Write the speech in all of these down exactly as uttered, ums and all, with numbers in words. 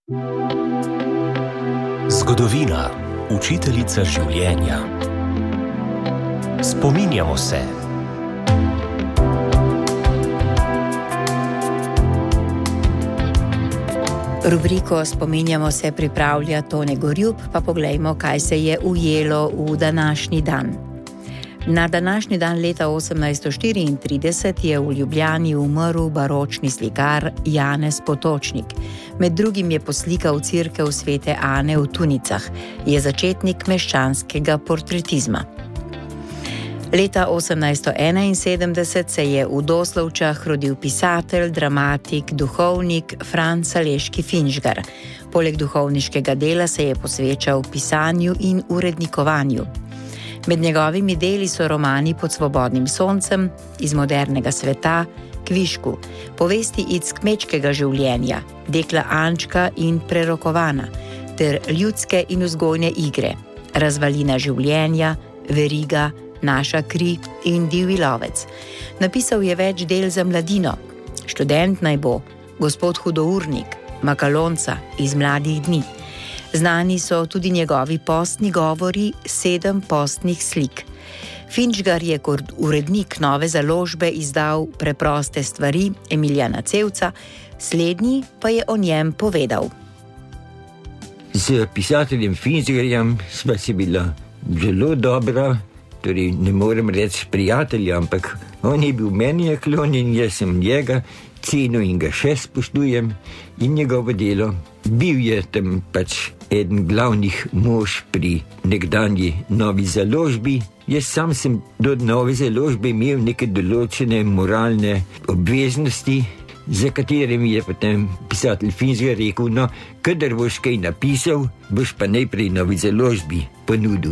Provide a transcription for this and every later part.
Zgodovina, učiteljica življenja. Spominjamo se. Rubriko Spominjamo se pripravlja Tone Gorjup, pa poglejmo, kaj se je ujelo v današnji dan. Na današnji dan leta osemnajststo štiriintrideset je v Ljubljani umrl baročni slikar Janez Potočnik. Med drugim je poslikal cerkev Svete Ane v Tunicah, je začetnik meščanskega portretizma. Leta osemnajststo enainsedemdeset se je v Doslovčah rodil pisatelj, dramatik, duhovnik Franc Saleški Finžgar. Poleg duhovniškega dela se je posvečal pisanju in urednikovanju. Med njegovimi deli so romani Pod svobodnim soncem, Iz modernega sveta, Kvišku, povesti iz kmečkega življenja, Dekla Ančka in Prerokovana, ter ljudske in vzgojne igre, Razvalina življenja, Veriga, Naša kri in Divji lovec. Napisal je več del za mladino, Študent naj bo, Gospod hudournik, Makalonca, Iz mladih dni. Znani so tudi njegovi postni govori, Sedem postnih slik. Finžgar je kot urednik nove založbe izdal Preproste stvari Emilijana Cevca, slednji pa je o njem povedal. Z pisateljem Finžgarjem sva si bila zelo dobra, torej ne morem reči prijatelja, ampak on je bil meni naklonjen, jaz sem njega cenil in ga še spoštujem in njegovo delo. Bil je tam pač eden glavnih mož pri nekdanji novi založbi. Jaz sam sem do nove založbe imel neke določene moralne obveznosti, za katere mi je potem pisatelj Finžgar rekel, no, kadar boš kaj napisal, boš pa najprej novi založbi ponudil.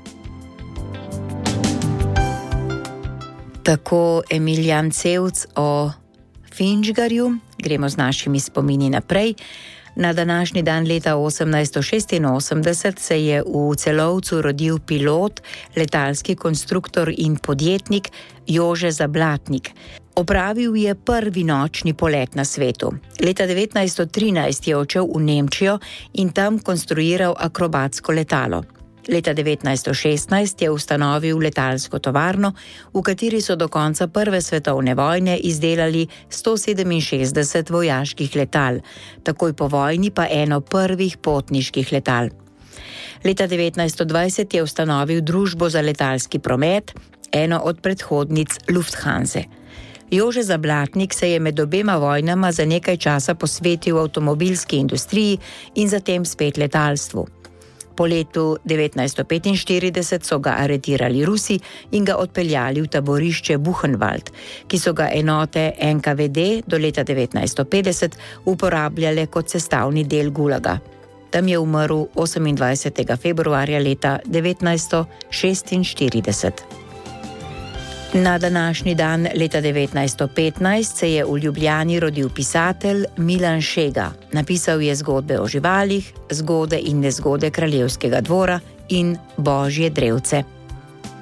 Tako Emilijan Cevc o Finžgarju. Gremo z našimi spomini naprej. Na današnji dan leta osemnajststo šestinosemdeset se je v Celovcu rodil pilot, letalski konstruktor in podjetnik Jože Zablatnik. Opravil je prvi nočni polet na svetu. Leta devetnajststo trinajst je odšel v Nemčijo in tam konstruiral akrobatsko letalo. Leta devetnajststo šestnajst je ustanovil letalsko tovarno, v kateri so do konca prve svetovne vojne izdelali sto sedeminšestdeset vojaških letal, takoj po vojni pa eno prvih potniških letal. Leta devetnajststo dvajset je ustanovil družbo za letalski promet, eno od predhodnic Lufthanse. Jože Zablatnik se je med obema vojnama za nekaj časa posvetil avtomobilski industriji in zatem spet letalstvu. Po letu devetnajststo petinštirideset so ga aretirali Rusi in ga odpeljali v taborišče Buchenwald, ki so ga enote en ka ve de do leta devetnajststo petdeset uporabljale kot sestavni del Gulaga. Tam je umrl osemindvajsetega februarja leta devetnajststo šestinštirideset. Na današnji dan leta devetnajststo petnajst se je v Ljubljani rodil pisatelj Milan Šega. Napisal je zgodbe o živalih, Zgode in nezgode kraljevskega dvora in Božje drevce.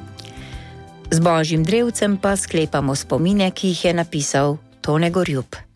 Z Božjim drevcem pa sklepamo spomine, ki jih je napisal Tone Gorjup.